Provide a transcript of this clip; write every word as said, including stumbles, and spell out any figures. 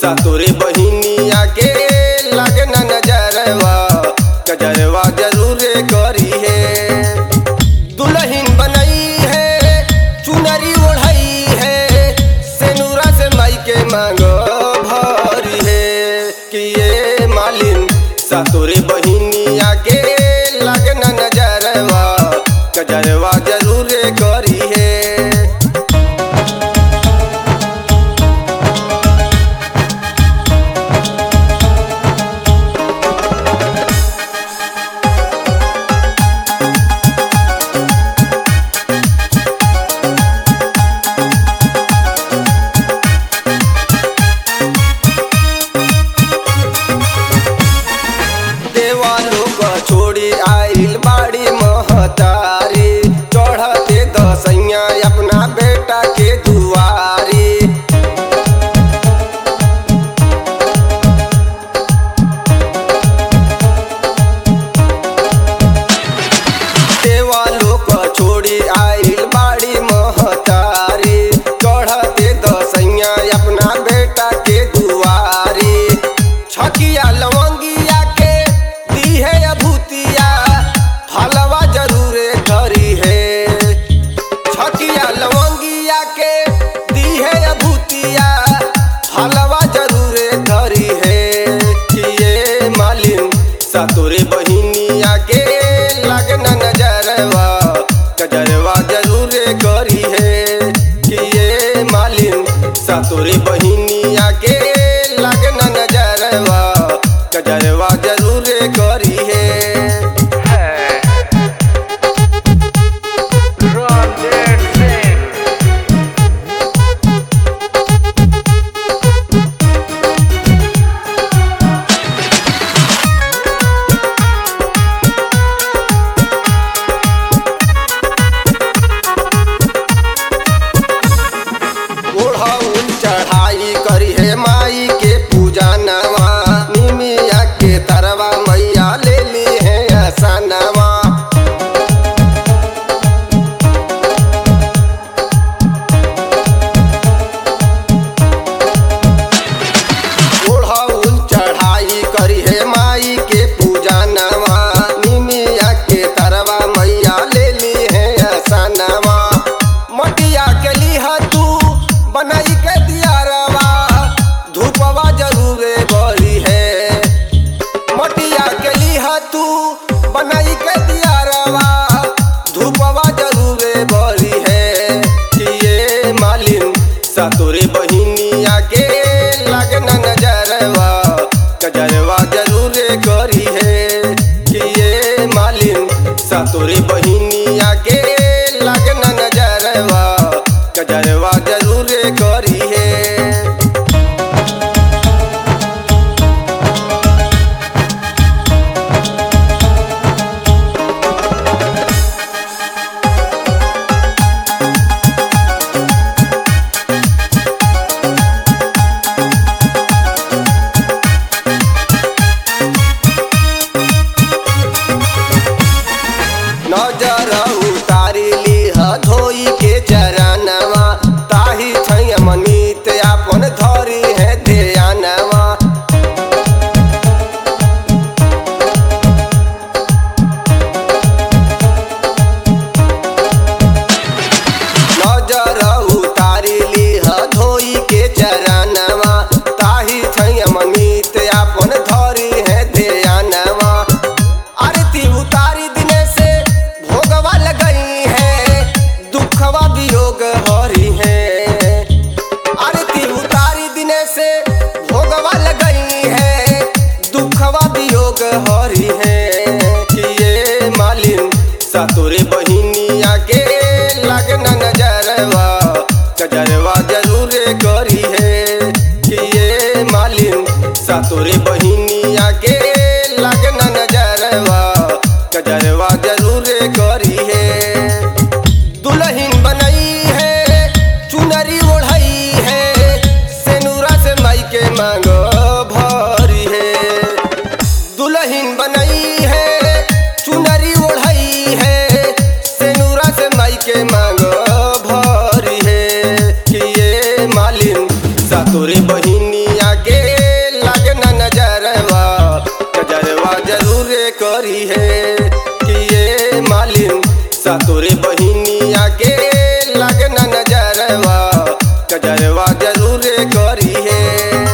सातोरे बहिनिया के लागे न नजरवा गजरवा जरूर करी है। दुल्हन बनई है चुनरी ओढ़ई है सेनुरा से माई के मांगो भरी है कि ये मालिन सातोरे बहिनिया के लागे न नजरवा गजरवा जरूर करी है। छोड़ी आइल बाड़ी महतारी चढ़ते दसैया अपना बेटा के दुआरी। देवा लोग छोड़ी आइल बाड़ी महतारी चढ़ते दसैया अपना बेटा के दुआरी। छकिया लवंगिया के दी है अभूतिया हलवा जरूर धरी है। छकिया लवंगिया के दी है अभूतिया हलवा जरूर धरी है कि ये मालिन सातोरे बहिनिया के लागे न नजरवा गजरवा जरूर करी है कि ये मालिन सातोरे बहिनिया के लागे न नजरवा गजरवा जरूर करी है। चढ़ाई करी है माई के पूजा नवा निमिया के तरवा मैया ले ली है आसनवा। ओढ़ौल चढ़ाई करी है माई के पूजा नवा निमिया के तरवा मैया ले ली है आसनवा। मटिया के लिहा तू बनाई के दियारवा धूपवा जरूर बरी है। मटिया के लिहा तू बनाई के दियारवा धूपवा जरूर बरी है कि ये मालिन सातोरे बहिनिया के लागे न नजरवा गजरवा जरूर करी है कि ये मालिन सातोरे बहिनिया के लागे न नजरवा गजरवा जरूर करी है। नजर उतारी लीह धोई के चरणवा ताही छैया मनीत अपन धरी है ध्यानवा। नजर उतारी लीह धोई के चरणवा ताही छैया मनीत अपन धरी है ध्यानवा। आरती उतारी दिने से भोगवा लगई है दुखवा वियोग हरी है। आरती उतारी दिने से भोगवा लगई है दुखवा वियोग हरी है कि ये मालिन सातोरे बहिनिया के लागे न नजरवा गजरवा जरूर करी है कि ये मालिन सातोरे बहिनिया के लागे न नजरवा गजरवा जरूर करी है। दुल्हन बनई है चुनरी ओढ़ई है सेनुरा से माई के मांगो भरी है। दुल्हन बनई है चुनरी ओढ़ई है तोरे बहिनिया के लगना नजरवा कजरवा जरूर करी है।